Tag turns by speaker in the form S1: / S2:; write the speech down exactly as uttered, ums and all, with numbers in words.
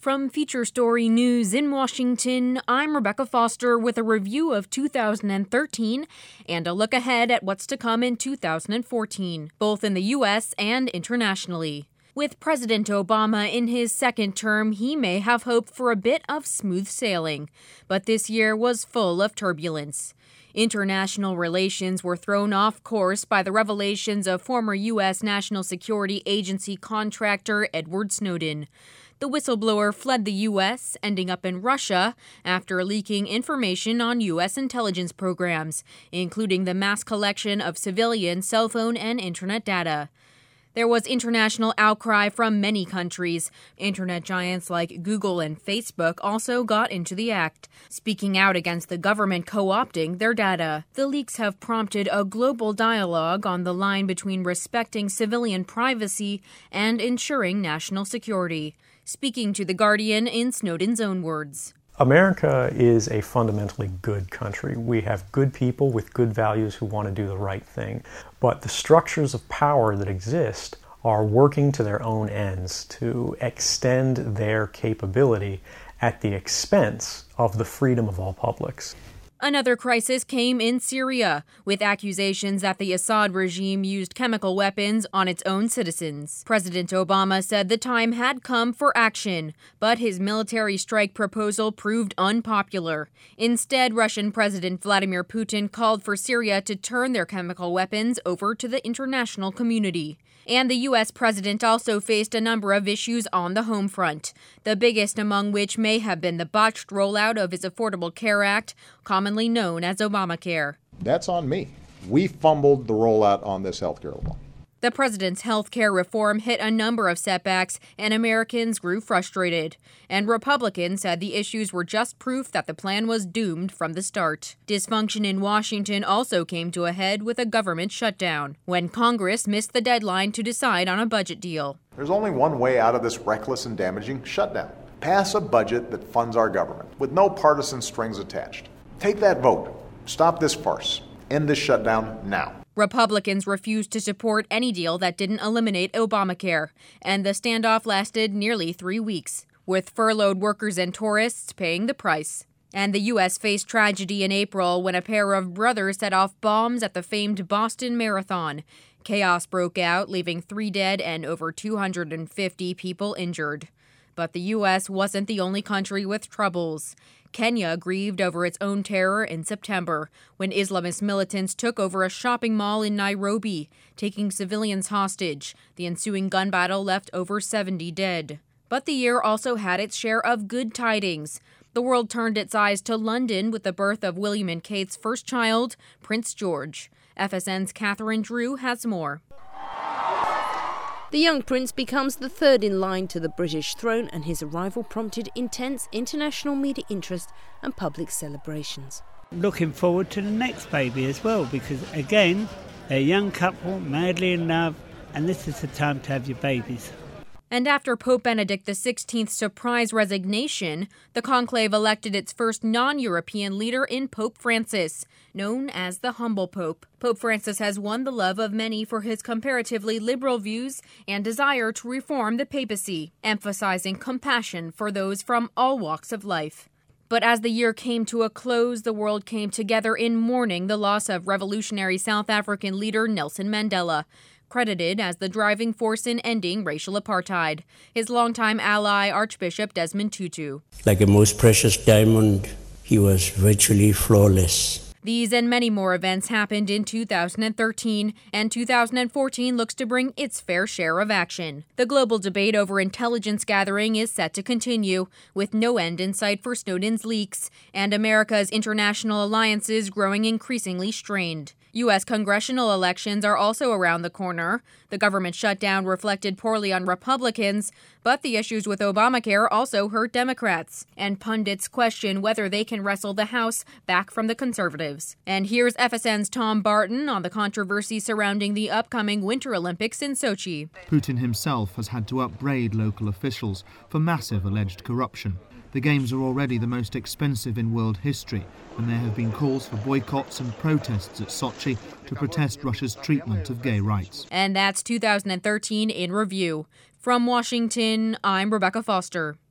S1: From Feature Story News in Washington, I'm Rebecca Foster with a review of two thousand thirteen and a look ahead at what's to come in two thousand fourteen, both in the U S and internationally. With President Obama in his second term, he may have hope for a bit of smooth sailing, but this year was full of turbulence. International relations were thrown off course by the revelations of former U S National Security Agency contractor Edward Snowden. The whistleblower fled the U S, ending up in Russia after leaking information on U S intelligence programs, including the mass collection of civilian cell phone and internet data. There was international outcry from many countries. Internet giants like Google and Facebook also got into the act, speaking out against the government co-opting their data. The leaks have prompted a global dialogue on the line between respecting civilian privacy and ensuring national security. Speaking to The Guardian in Snowden's own words.
S2: America is a fundamentally good country. We have good people with good values who want to do the right thing. But the structures of power that exist are working to their own ends to extend their capability at the expense of the freedom of all publics.
S1: Another crisis came in Syria, with accusations that the Assad regime used chemical weapons on its own citizens. President Obama said the time had come for action, but his military strike proposal proved unpopular. Instead, Russian President Vladimir Putin called for Syria to turn their chemical weapons over to the international community. And the U S president also faced a number of issues on the home front, the biggest among which may have been the botched rollout of his Affordable Care Act, commonly known as Obamacare.
S3: That's on me. We fumbled the rollout on this health care law.
S1: The president's health care reform hit a number of setbacks, and Americans grew frustrated. And Republicans said the issues were just proof that the plan was doomed from the start. Dysfunction in Washington also came to a head with a government shutdown, when Congress missed the deadline to decide on a budget deal.
S3: There's only one way out of this reckless and damaging shutdown. Pass a budget that funds our government, with no partisan strings attached. Take that vote. Stop this farce. End this shutdown now.
S1: Republicans refused to support any deal that didn't eliminate Obamacare, and the standoff lasted nearly three weeks, with furloughed workers and tourists paying the price. And the U S faced tragedy in April when a pair of brothers set off bombs at the famed Boston Marathon. Chaos broke out, leaving three dead and over two hundred fifty people injured. But the U S wasn't the only country with troubles. Kenya grieved over its own terror in September, when Islamist militants took over a shopping mall in Nairobi, taking civilians hostage. The ensuing gun battle left over seventy dead. But the year also had its share of good tidings. The world turned its eyes to London with the birth of William and Kate's first child, Prince George. F S N's Catherine Drew has more.
S4: The young prince becomes the third in line to the British throne, and his arrival prompted intense international media interest and public celebrations.
S5: Looking forward to the next baby as well, because again, they're a young couple, madly in love, and this is the time to have your babies.
S1: And after Pope Benedict the sixteenth's surprise resignation, the conclave elected its first non-European leader in Pope Francis, known as the Humble Pope. Pope Francis has won the love of many for his comparatively liberal views and desire to reform the papacy, emphasizing compassion for those from all walks of life. But as the year came to a close, the world came together in mourning the loss of revolutionary South African leader Nelson Mandela, credited as the driving force in ending racial apartheid. His longtime ally, Archbishop Desmond Tutu.
S6: Like a most precious diamond, he was virtually flawless.
S1: These and many more events happened in two thousand thirteen, and two thousand fourteen looks to bring its fair share of action. The global debate over intelligence gathering is set to continue, with no end in sight for Snowden's leaks, and America's international alliances growing increasingly strained. U S congressional elections are also around the corner. The government shutdown reflected poorly on Republicans, but the issues with Obamacare also hurt Democrats, and pundits question whether they can wrestle the House back from the conservatives. And here's F S N's Tom Barton on the controversy surrounding the upcoming Winter Olympics in Sochi.
S7: Putin himself has had to upbraid local officials for massive alleged corruption. The Games are already the most expensive in world history, and there have been calls for boycotts and protests at Sochi to protest Russia's treatment of gay rights.
S1: And that's two thousand thirteen in review. From Washington, I'm Rebecca Foster.